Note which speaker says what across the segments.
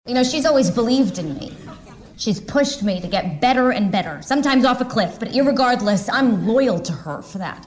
Speaker 1: You know, she's always believed in me. She's pushed me to get better and better, sometimes off a cliff, but irregardless, I'm loyal to her for that.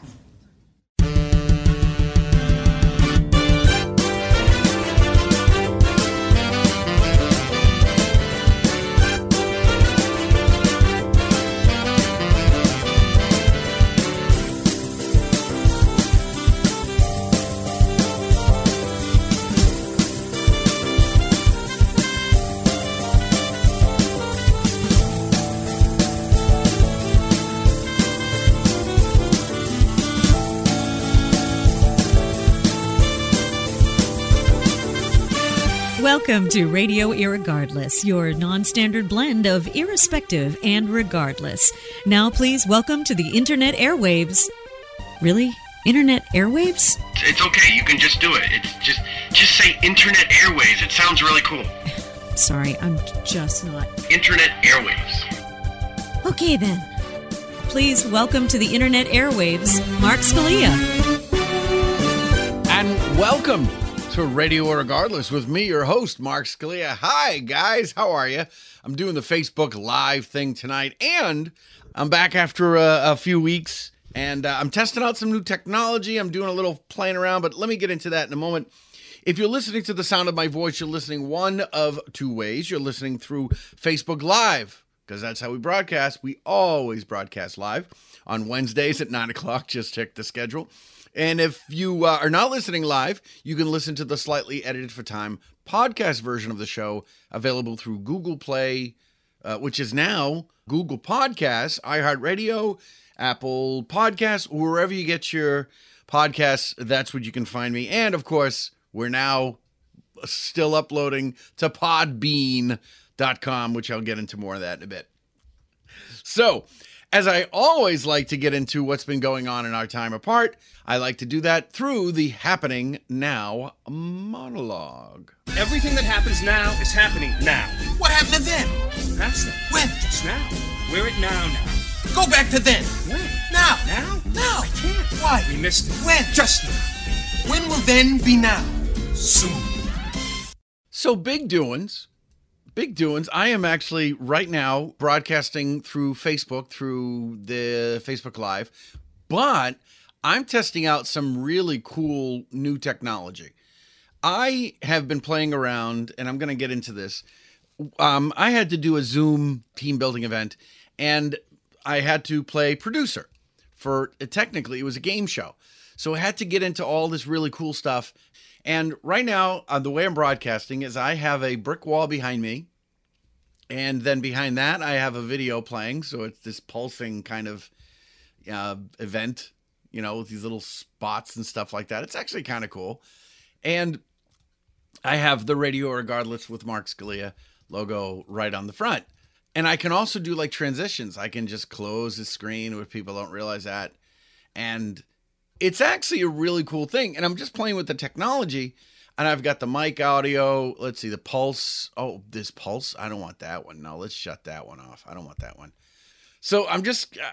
Speaker 2: Welcome to Radio Irregardless, your non-standard blend of irrespective and regardless. Now please welcome to the Internet airwaves. Really? Internet airwaves?
Speaker 3: It's okay, you can just do it. It's just say Internet airwaves. It sounds really cool.
Speaker 2: Sorry, I'm just not.
Speaker 3: Internet airwaves.
Speaker 2: Okay then. Please welcome to the Internet airwaves, Mark Scalia.
Speaker 4: And welcome to Radio Irregardless with me, your host, Mark Scalia. Hi, guys. How are you? I'm doing the Facebook Live thing tonight, and I'm back after a few weeks, and I'm testing out some new technology. I'm doing a little playing around, but let me get into that in a moment. If you're listening to the sound of my voice, you're listening one of two ways. You're listening through Facebook Live, because that's how we broadcast. We always broadcast live on Wednesdays at 9 o'clock. Just check the schedule. And if you are not listening live, you can listen to the slightly edited for time podcast version of the show, available through Google Play, which is now Google Podcasts, iHeartRadio, Apple Podcasts, wherever you get your podcasts, that's what you can find me. And of course, we're now still uploading to podbean.com, which I'll get into more of that in a bit. So, as I always like to get into what's been going on in our time apart, I like to do that through the Happening Now monologue.
Speaker 5: Everything that happens now is happening now.
Speaker 6: What happened to then?
Speaker 5: Past then.
Speaker 6: When?
Speaker 5: Just now. We're at now.
Speaker 6: Go back to then.
Speaker 5: When?
Speaker 6: Now.
Speaker 5: Now?
Speaker 6: Now.
Speaker 5: I can't.
Speaker 6: Why?
Speaker 5: We missed it.
Speaker 6: When?
Speaker 5: Just now.
Speaker 6: When will then be now? Soon.
Speaker 4: So big doings. Big doings. I am actually right now broadcasting through Facebook, through the Facebook Live, but I'm testing out some really cool new technology. I have been playing around, and I'm going to get into this. I had to do a Zoom team building event, and I had to play producer for, technically, it was a game show. So I had to get into all this really cool stuff. And right now, the way I'm broadcasting is I have a brick wall behind me. And then behind that, I have a video playing. So it's this pulsing kind of event, you know, with these little spots and stuff like that. It's actually kind of cool. And I have the Radio Irregardless with Mark Scalia logo right on the front. And I can also do like transitions. I can just close the screen if people don't realize that. And it's actually a really cool thing. And I'm just playing with the technology. And I've got the mic audio. Let's see, the pulse. Oh, this pulse. I don't want that one. No, let's shut that one off. I don't want that one. So I'm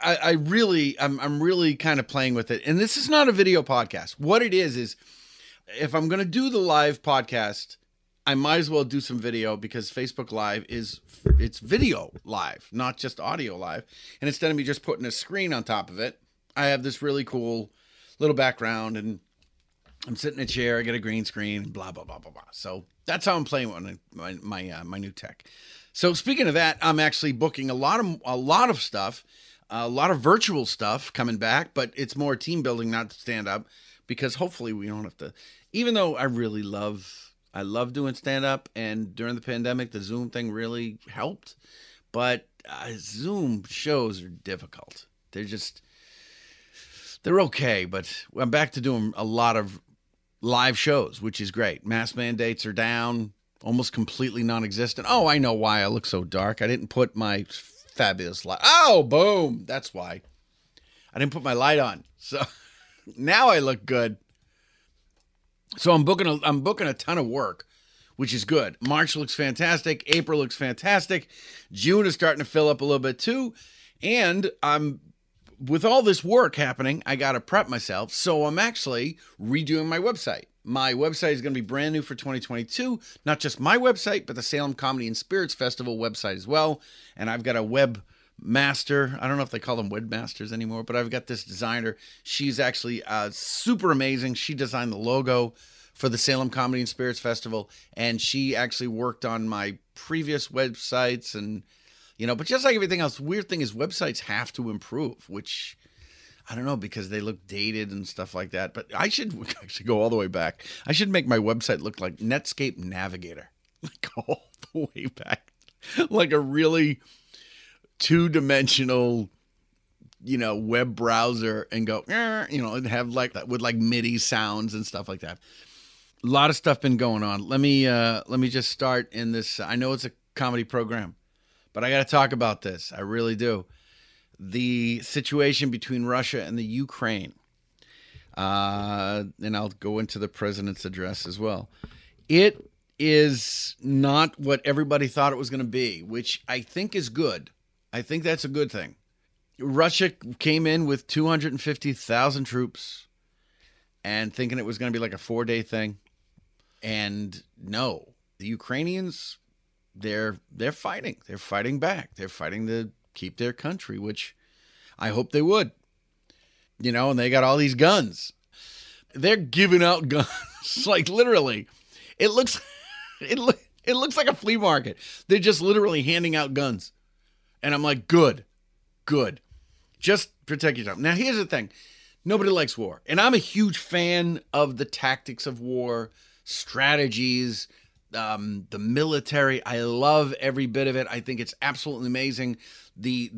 Speaker 4: really kind of playing with it. And this is not a video podcast. What it is if I'm going to do the live podcast, I might as well do some video, because Facebook Live it's video live, not just audio live. And instead of me just putting a screen on top of it, I have this really cool little background, and I'm sitting in a chair, I get a green screen, blah, blah, blah, blah, blah. So that's how I'm playing with my new tech. So speaking of that, I'm actually booking a lot of stuff, a lot of virtual stuff coming back, but it's more team building, not stand up, because hopefully we don't have to, even though I love doing stand up, and during the pandemic, the Zoom thing really helped, but Zoom shows are difficult. They're okay, but I'm back to doing a lot of live shows, which is great. Mask mandates are down, almost completely non-existent. Oh, I know why I look so dark. I didn't put my fabulous light. Oh, boom. That's why. I didn't put my light on. So now I look good. So I'm booking a ton of work, which is good. March looks fantastic. April looks fantastic. June is starting to fill up a little bit too. And with all this work happening, I got to prep myself. So I'm actually redoing my website. My website is going to be brand new for 2022. Not just my website, but the Salem Comedy and Spirits Festival website as well. And I've got a webmaster. I don't know if they call them webmasters anymore, but I've got this designer. She's actually super amazing. She designed the logo for the Salem Comedy and Spirits Festival, and she actually worked on my previous websites. And, but just like everything else, the weird thing is websites have to improve, which I don't know, because they look dated and stuff like that. But I should actually go all the way back. I should make my website look like Netscape Navigator. Like all the way back. Like a really two-dimensional, web browser, and go, and have like that with like MIDI sounds and stuff like that. A lot of stuff been going on. Let me just start in this. I know it's a comedy program, but I got to talk about this. I really do. The situation between Russia and the Ukraine. And I'll go into the president's address as well. It is not what everybody thought it was going to be, which I think is good. I think that's a good thing. Russia came in with 250,000 troops and thinking it was going to be like a 4-day thing. And no, the Ukrainians, they're fighting. They're fighting back. They're fighting to keep their country, which I hope they would. And they got all these guns. They're giving out guns. Like literally. It looks like a flea market. They're just literally handing out guns. And I'm like, good. Just protect yourself. Now here's the thing. Nobody likes war. And I'm a huge fan of the tactics of war, strategies, the military. I love every bit of it. I think it's absolutely amazing. The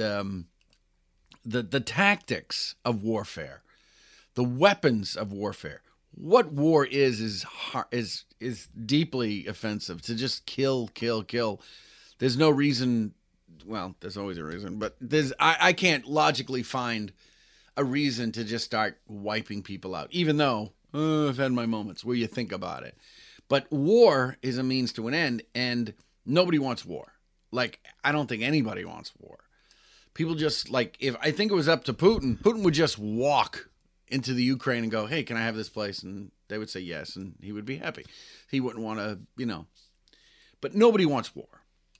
Speaker 4: tactics of warfare, the weapons of warfare. What war is deeply offensive. To just kill. There's no reason. Well, there's always a reason, but I can't logically find a reason to just start wiping people out. Even though I've had my moments where you think about it. But war is a means to an end, and nobody wants war. Like, I don't think anybody wants war. People just, like, if I think it was up to Putin would just walk into the Ukraine and go, hey, can I have this place? And they would say yes, and he would be happy. He wouldn't want to, But nobody wants war.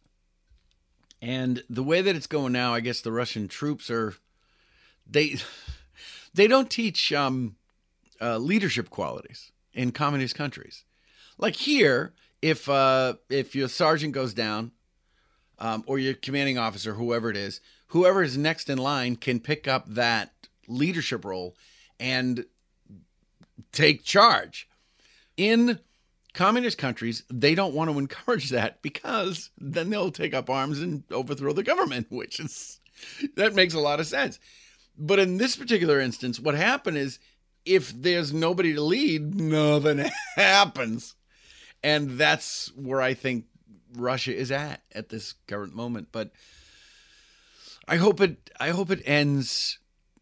Speaker 4: And the way that it's going now, I guess the Russian troops they don't teach leadership qualities in communist countries. Like here, if your sergeant goes down, or your commanding officer, whoever it is, whoever is next in line can pick up that leadership role and take charge. In communist countries, they don't want to encourage that because then they'll take up arms and overthrow the government, that makes a lot of sense. But in this particular instance, what happened is if there's nobody to lead, nothing happens. And that's where I think Russia is at this current moment. But I hope it ends,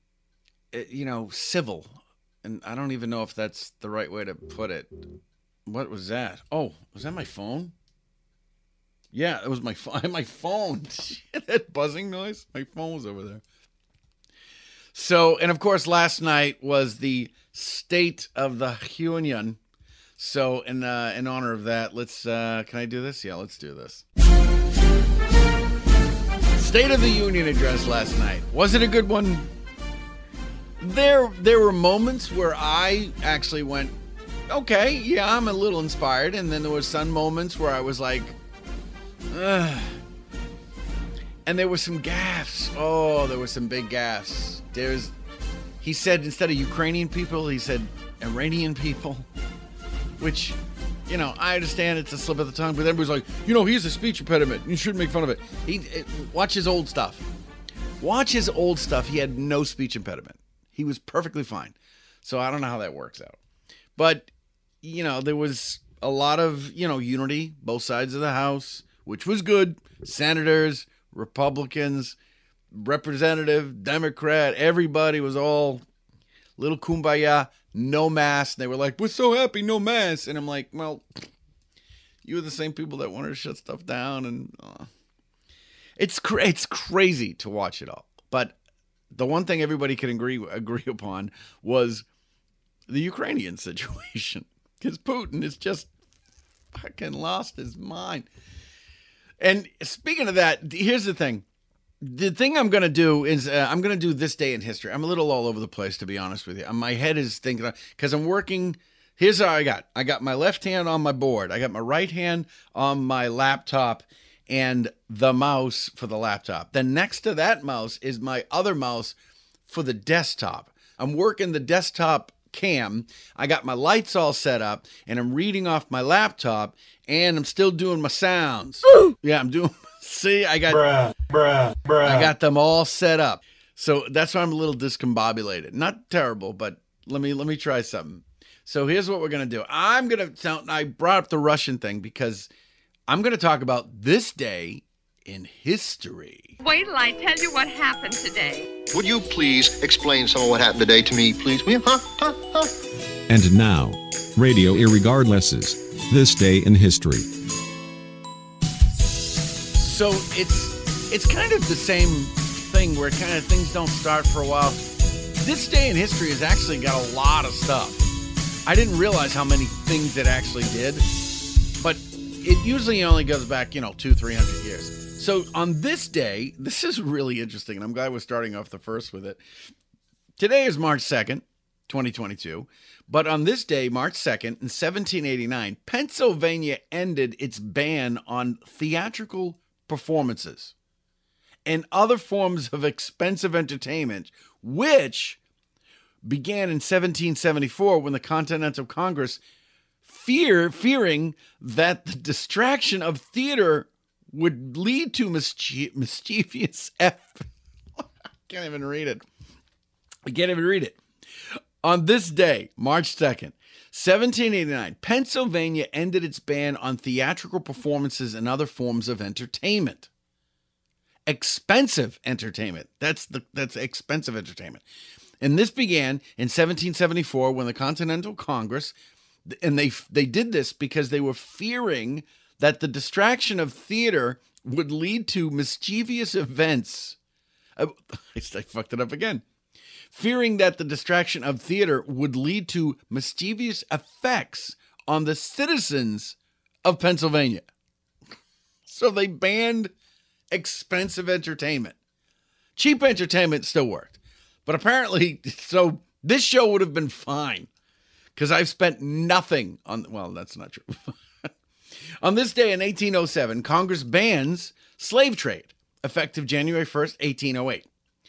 Speaker 4: civil. And I don't even know if that's the right way to put it. What was that? Oh, was that my phone? Yeah, it was my phone. My phone. That buzzing noise. My phone was over there. So, and of course, last night was the State of the Union. So, in honor of that, let's. Can I do this? Yeah, let's do this. State of the Union address last night. Was it a good one? There were moments where I actually went, okay, yeah, I'm a little inspired, and then there were some moments where I was like, ugh. And there were some gaffes. Oh, there were some big gaffes. He said instead of Ukrainian people, he said Iranian people. Which, I understand it's a slip of the tongue, but everybody's like, he has a speech impediment. You shouldn't make fun of it. Watch his old stuff. He had no speech impediment. He was perfectly fine. So I don't know how that works out. But, there was a lot of, unity, both sides of the House, which was good. Senators, Republicans, Representative, Democrat, everybody was all little kumbaya. No mask. They were like, we're so happy, no mask. And I'm like, well, you were the same people that wanted to shut stuff down. And it's crazy to watch it all. But the one thing everybody could agree upon was the Ukrainian situation because Putin has just fucking lost his mind. And speaking of that, here's the thing. The thing I'm going to do is I'm going to do this day in history. I'm a little all over the place, to be honest with you. My head is thinking, because I'm working. Here's how I got my left hand on my board. I got my right hand on my laptop and the mouse for the laptop. Then next to that mouse is my other mouse for the desktop. I'm working the desktop cam. I got my lights all set up and I'm reading off my laptop and I'm still doing my sounds. Yeah, I'm doing. See, I got I got them all set up. So that's why I'm a little discombobulated. Not terrible, but let me try something. So here's what we're going to do. I brought up the Russian thing because I'm going to talk about this day in history.
Speaker 7: Wait till I tell you what happened today.
Speaker 8: Would you please explain some of what happened today to me, please? Will you?
Speaker 9: And now, Radio Irregardless's This Day in History.
Speaker 4: So it's kind of the same thing where kind of things don't start for a while. This day in history has actually got a lot of stuff. I didn't realize how many things it actually did, but it usually only goes back, 200-300 years. So on this day, this is really interesting, and I'm glad we're starting off the first with it. Today is March 2nd, 2022, but on this day, March 2nd, in 1789, Pennsylvania ended its ban on theatrical performances and other forms of expensive entertainment, which began in 1774 when the Continental Congress, fearing that the distraction of theater would lead to mischievous I can't even read it. On this day, March 2nd, 1789, Pennsylvania ended its ban on theatrical performances and other forms of entertainment. Expensive entertainment. That's expensive entertainment. And this began in 1774 when the Continental Congress, and they did this because they were fearing that the distraction of theater would lead to mischievous events. I fucked it up again. Fearing that the distraction of theater would lead to mischievous effects on the citizens of Pennsylvania. So they banned expensive entertainment. Cheap entertainment still worked. But apparently, so this show would have been fine because I've spent nothing on, well, that's not true. On this day in 1807, Congress bans slave trade, effective January 1st, 1808.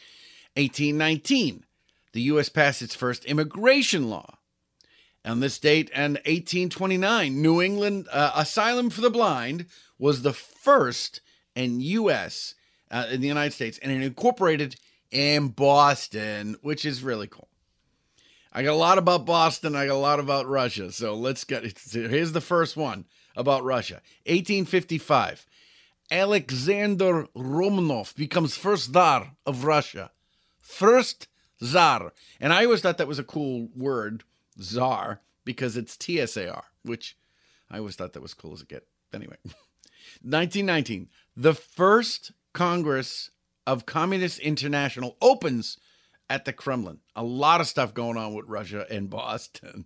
Speaker 4: 1819, the U.S. passed its first immigration law. On this date, in 1829, New England Asylum for the Blind was the first in the United States, and it incorporated in Boston, which is really cool. I got a lot about Boston. I got a lot about Russia. So let's get it. Here's the first one about Russia. 1855, Alexander Romanov becomes first Tsar of Russia. First Tsar. And I always thought that was a cool word, Tsar, because it's TSAR, which I always thought that was cool as a kid. Anyway, 1919, the first Congress of Communist International opens at the Kremlin. A lot of stuff going on with Russia and Boston.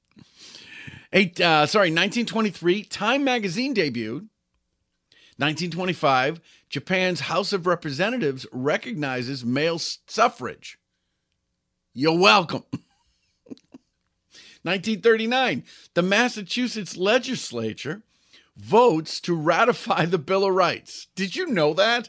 Speaker 4: 1923, Time magazine debuted. 1925, Japan's House of Representatives recognizes male suffrage. You're welcome. 1939, the Massachusetts legislature votes to ratify the Bill of Rights. Did you know that?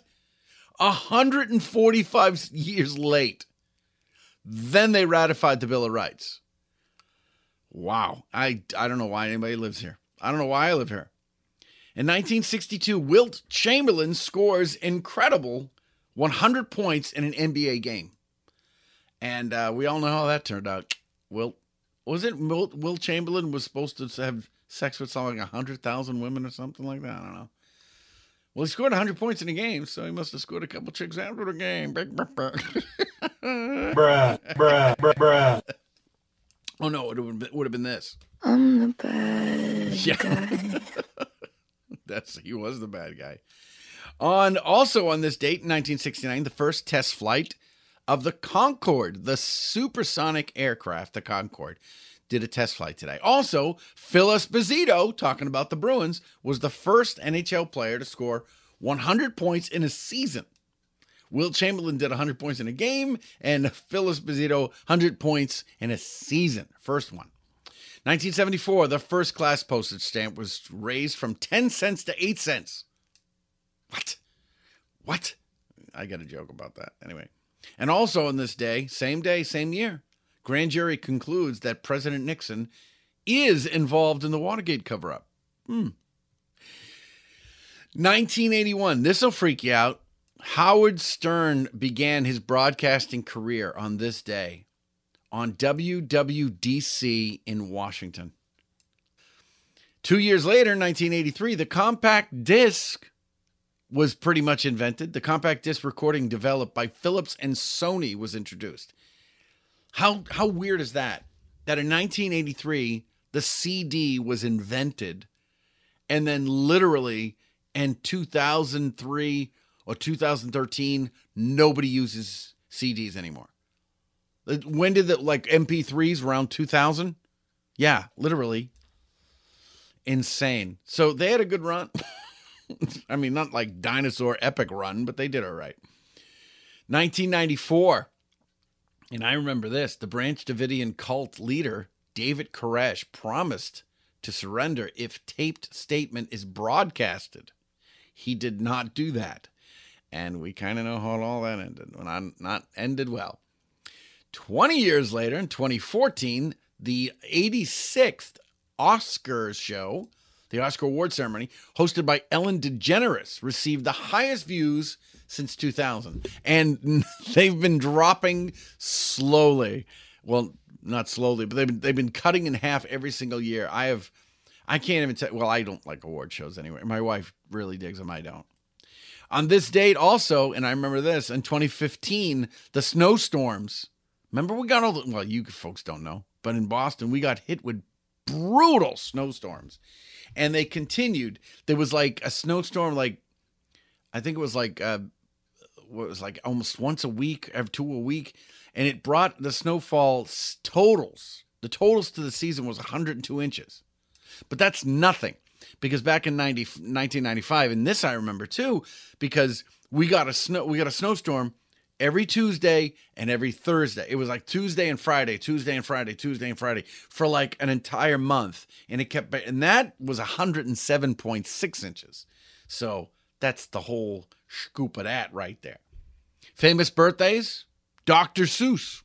Speaker 4: 145 years late. Then they ratified the Bill of Rights. Wow. I don't know why anybody lives here. I don't know why I live here. In 1962, Wilt Chamberlain scores incredible 100 points in an NBA game. And we all know how that turned out. Wilt Chamberlain was supposed to have sex with something like 100,000 women or something like that? I don't know. Well, he scored 100 points in a game, so he must have scored a couple chicks after the game. Bruh. Oh, no, it would have been this.
Speaker 10: I'm the bad guy.
Speaker 4: He was the bad guy. Also on this date, in 1969, the first test flight of the Concorde, the supersonic aircraft, the Concorde. did a test flight today. Also, Phil Esposito, talking about the Bruins, was the first NHL player to score 100 points in a season. Wilt Chamberlain did 100 points in a game, and Phil Esposito, 100 points in a season. First one. 1974, the first class postage stamp was raised from 10 cents to 8 cents. What? I got a joke about that. Anyway. And also on this day, same year, grand jury concludes that President Nixon is involved in the Watergate cover-up. 1981, this will freak you out. Howard Stern began his broadcasting career on this day on WWDC in Washington. 2 years later, 1983, the compact disc was pretty much invented. The compact disc recording developed by Philips and Sony was introduced. How weird is that? That in 1983, the CD was invented, and then literally in 2003 or 2013, nobody uses CDs anymore. When did MP3s around 2000? Yeah, literally. Insane. So they had a good run. I mean, not like dinosaur epic run, but they did all right. 1994. And I remember this. The Branch Davidian cult leader, David Koresh, promised to surrender if taped statement is broadcasted. He did not do that. And we kind of know how all that ended. Not ended well. 20 years later, in 2014, the 86th Oscars show, the Oscar award ceremony, hosted by Ellen DeGeneres, received the highest views since 2000. And they've been dropping slowly. Well, not slowly, but they've been cutting in half every single year. I can't even tell. Well, I don't like award shows anyway. My wife really digs them. I don't. On this date also, and I remember this, in 2015, the snowstorms. Remember we got all the, well, you folks don't know, but in Boston, we got hit with brutal snowstorms. And they continued. There was like a snowstorm, I think it was almost once a week, every 2 a week. And it brought the snowfall totals. The totals to the season was 102 inches. But that's nothing. Because back in 1995, and this I remember too, because we got a snowstorm every Tuesday and every Thursday. It was like Tuesday and Friday for like an entire month. And that was 107.6 inches. So that's the whole scoop of that right there. Famous birthdays, Dr. Seuss.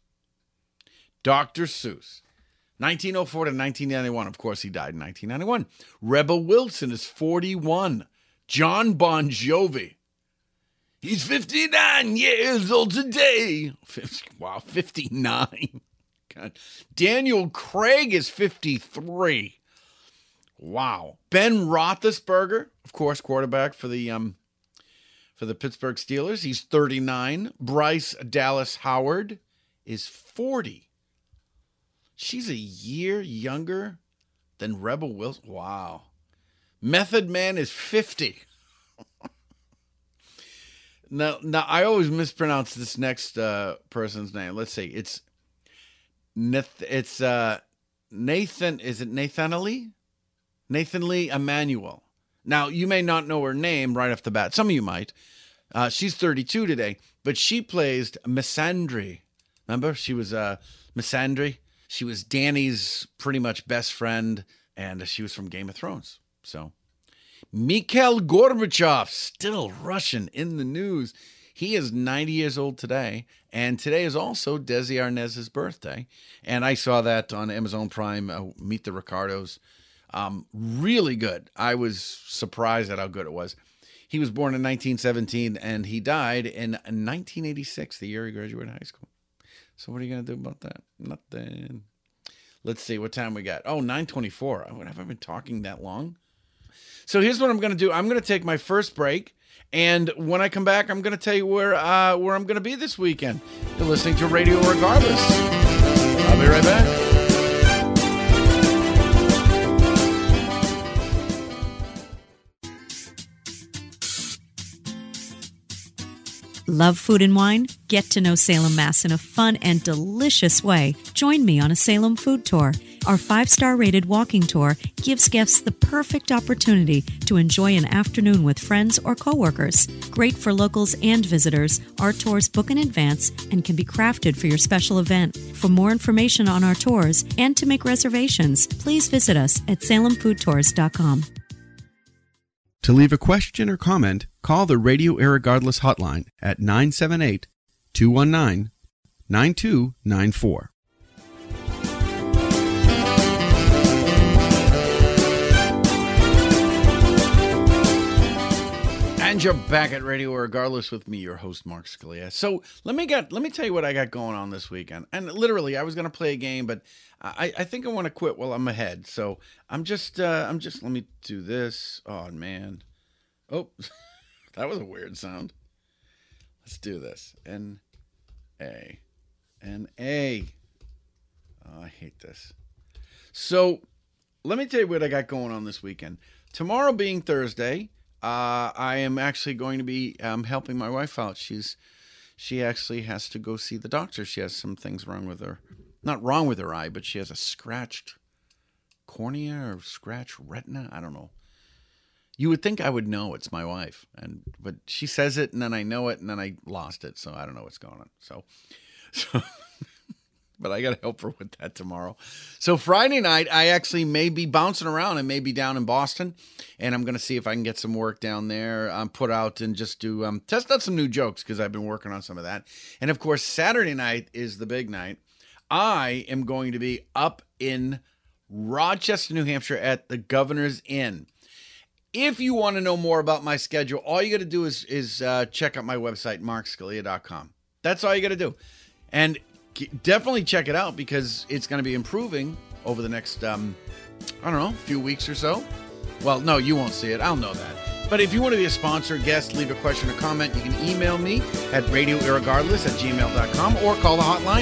Speaker 4: 1904 to 1991. Of course, he died in 1991. Rebel Wilson is 41. John Bon Jovi. He's 59 years old today. Wow, 59. God. Daniel Craig is 53. Wow. Ben Roethlisberger, of course, quarterback for the Pittsburgh Steelers. He's 39. Bryce Dallas Howard is 40. She's a year younger than Rebel Wilson. Wow. Method Man is 50. Now I always mispronounce this next person's name. Let's see. It's Nathan. Is it Nathan Lee? Nathan Lee Emanuel. Now, you may not know her name right off the bat. Some of you might. She's 32 today, but she plays Missandei. Remember? She was Missandei. She was Dany's pretty much best friend, and she was from Game of Thrones. So, Mikhail Gorbachev, still Russian in the news. He is 90 years old today, and today is also Desi Arnaz's birthday. And I saw that on Amazon Prime, Meet the Ricardos. Really good. I was surprised at how good it was. He was born in 1917, and he died in 1986, the year he graduated high school. So what are you going to do about that? Nothing. Let's see what time we got. Oh, 9:24. Have I been talking that long? So here's what I'm going to do. I'm going to take my first break. And when I come back, I'm going to tell you where I'm going to be this weekend. You're listening to Radio Regardless. I'll be right back.
Speaker 2: Love food and wine? Get to know Salem, Mass. in a fun and delicious way. Join me on a Salem food tour. Our 5-star rated walking tour gives guests the perfect opportunity to enjoy an afternoon with friends or coworkers. Great for locals and visitors, our tours book in advance and can be crafted for your special event. For more information on our tours and to make reservations, please visit us at salemfoodtours.com.
Speaker 11: To leave a question or comment, call the Radio Irregardless hotline at 978-219-9294.
Speaker 4: And you're back at Radio Irregardless with me, your host, Mark Scalia. So let me tell you what I got going on this weekend. And literally, I was going to play a game, but I think I want to quit while I'm ahead. So let me do this. Oh, man. Oh, that was a weird sound. Let's do this. N-A. N-A. Oh, I hate this. So let me tell you what I got going on this weekend. Tomorrow being Thursday, I am actually going to be helping my wife out. She actually has to go see the doctor. She has some things wrong with her. Not wrong with her eye, but she has a scratched cornea or scratched retina. I don't know. You would think I would know. It's my wife, but she says it, and then I know it, and then I lost it. So I don't know what's going on. So but I got to help her with that tomorrow. So Friday night, I actually may be bouncing around and maybe down in Boston, and I'm going to see if I can get some work down there, put out and just do test out some new jokes because I've been working on some of that. And of course, Saturday night is the big night. I am going to be up in Rochester, New Hampshire at the Governor's Inn. If you want to know more about my schedule, all you got to do is check out my website, markscalia.com. That's all you got to do. And definitely check it out because it's going to be improving over the next, few weeks or so. Well, no, you won't see it. I'll know that. But if you want to be a sponsor, guest, leave a question or comment, you can email me at radioirregardless@gmail.com or call the hotline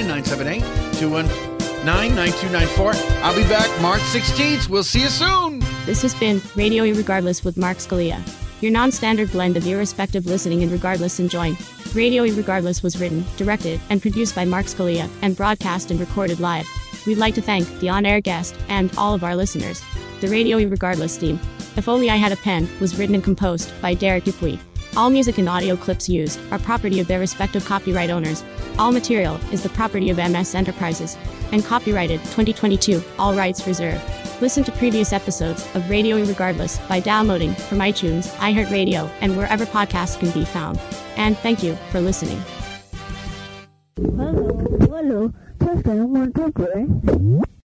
Speaker 4: 978-219-9294. I'll be back March 16th. We'll see you soon.
Speaker 12: This has been Radio Irregardless with Mark Scalia, your non-standard blend of irrespective listening and regardless enjoying. Radio Irregardless was written, directed, and produced by Mark Scalia and broadcast and recorded live. We'd like to thank the on-air guest and all of our listeners. The Radio Irregardless theme, If Only I Had a Pen, was written and composed by Derek Dupuy. All music and audio clips used are property of their respective copyright owners. All material is the property of MS Enterprises and copyrighted 2022, all rights reserved. Listen to previous episodes of Radio Irregardless by downloading from iTunes, iHeartRadio, and wherever podcasts can be found. And thank you for listening.
Speaker 10: Hello, testing 1, 2, 3.